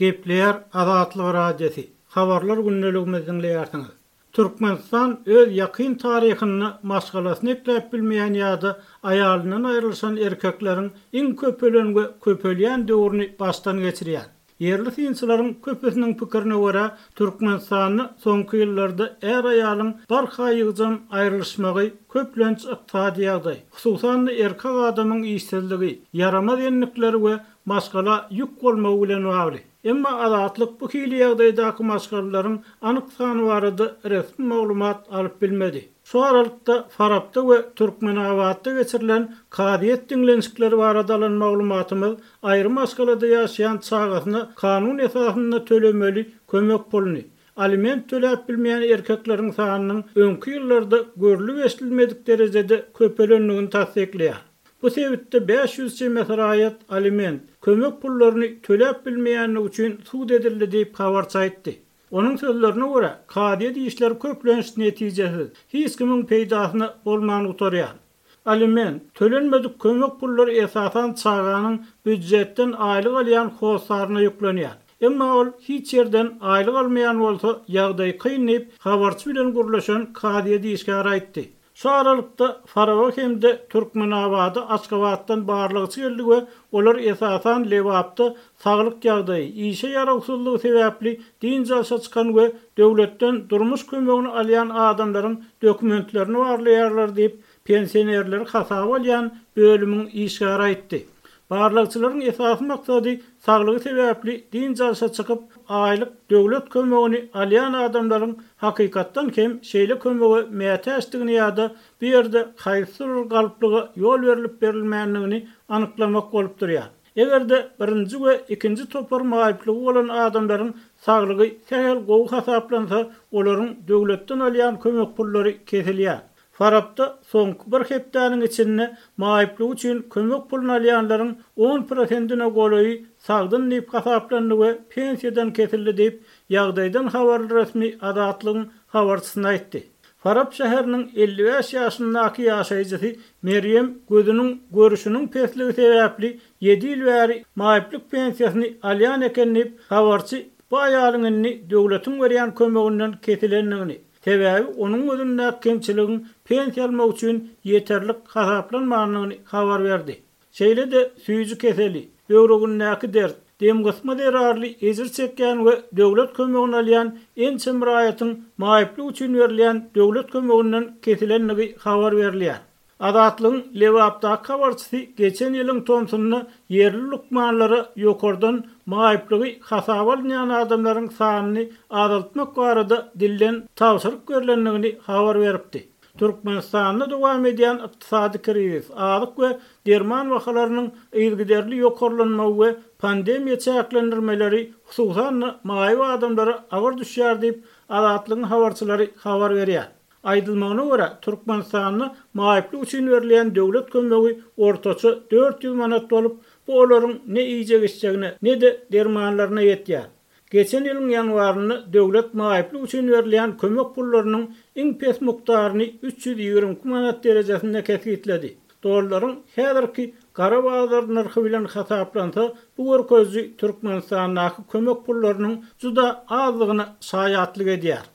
Gepleýär Azatlyk radiosi. Habarlar günnäligimiziň diňleýärsiňiz. Türkmenistan öz ýakyn taryhyny maşgalasyny ekläp bilmeýän ýa-da aýalynyň aýrylyşan erkekleriň iň köpelenge köpelýän döwrüni başdan geçirýär. Yerli synçylaryň köpesiniň pikirine görä, Türkmenistanyny soňky ýyllarda er aýalyň barha ýygyjam aýrylyşmagy köplenç ykdysady ýagdaý, hususan erkek adamyň işsizligi, yaramaz ýenlikleri we maşgala ýük bolmagy bilen bagly. Emma azatlyk bu hili ýagdaýdaky maşgalaryň anyk sany barady resmi maglumat alyp bilmedi. Şu aralykda Farabda we Türkmenawatda geçirilen kadiýet diňlenişikleri barada alan maglumatymyz aýrym maşgalada ýaşaýan çağasyna kanun esasyna tölemeli kömek puluny, aliment töläp bilmeýän erkekleriň sanynyň öňkü ýyllarda görülip eşdilmedik derejede köpelenligini tasdikleýär. Bu sebäpde 500 metrayat aliment kömek pullaryny töläp bilmeýänler üçin suud edildi diýip habarça aýtdy. Onun sözlerine göre kadiýet işler köplenç netijesi hiç kimin peýdasyna bolmagy utarýar. Aliment tölenmedik kömek pullary esasan çağanyň büdjetden aýlyk alýan hosaryna ýüklenýär. Emma ol hiç ýerden aýlyk almaýan bolsa ýagdaý kynnyp habarçy bilen gurlaşan kadiýet işgär aýtdy. Şu aralykda Faraba hemde Türkmenawada Aşgabatdan barlygy geldi we olar esasan Lewapda saglyk ýagdaýy, işe ýaraksızlygy sebäpli din jalşa çykan we döwletden durmuş kömegini alýan adamlaryň dokumentlerini barlaýarlar diýip pensionerleri hasap alýan bölümiň işgär aýtdy. Barlykçylaryň esasy maksady saglygy sebäpli din jalşa çykyp aýlyk döwlet kömegini alýan adamlaryň hakykatdan hem şeýle kömegi mätäşdigini ýa-da bir ýerde haýsyr galyplygy ýol berilip berilmänligini anyklamak bolup durýar. Egerde birinji we ikinji topar maýyplygy bolan adamlaryň saglygy tähel gowy hasaplansa, olaryň döwletden alýan kömek pullary kesilýär. Farabda soňky bir hepdanyň içinde maýyplyk üçin kömek pulunu alýanlaryň 10%-ine golaý sagdyn diýip hasaplandy we pensiýadan kesildi diýip ýagdaýdan habarly resmi Azatlygyň habarçysyna aýtdy. Farab şäheriniň 55 ýaşyndaky ýaşaýjysy Meryem gözüniň görüşiniň pesligi sebäpli 7 ýyl bäri maýyplyk pensiýasyny alýan ekenini habarçy bu aýalyň döwletiň berýän kömeginden kesilenligini, sebäbi onuň özündäki kemçiligiň pensiýa almak üçin ýeterlik hasaplanmagyny habar berdi. Şeýle de süýji keseli, böwregindäki dert, dem gysma derarly ezir çekýän we döwlet kömegini alýan en çymraýatyň maýyplyk üçin berilýän döwlet kömeginden kesilenligi habar berilýär. Azatlygyň Lewapdaky habarçysy geçen ýylyň Tomsunyna yerli lukmanlary ýokardan maýyplygy hasap alýan adamlaryň sanyny azaltmak barada dillen tawsyryk görilenligini habar beripdi. Türkmenistanda dowam edýän ykdysady kriz, alyk we derman wahalarynyň ýygderli ýokarlanmagy we pandemiýa çäklendirmeleri hususan maýyp adamlara agyr düşýär diýip Azatlygyň habarçylary habar berýär. Aýdylmagyna görä Türkmenistanyň maýyplyk üçin berilýän döwlet kömegi ortaça 400 manat bolup, bu olaryň ne iýje geçjegine, ne de dermanlaryna ýetýär. Geçen ýylyň ýanwaryny döwlet maýyplyk üçin berilýän kömek pullarynyň iň pes mukdaryny 320 manat derejesinde kesildi. Dollaryň häzirki gara bazar narhy bilen hasaplansa, bu görkezji Türkmenistanyň kömek pullarynyň juda azlygyny şaýatlyk edýär.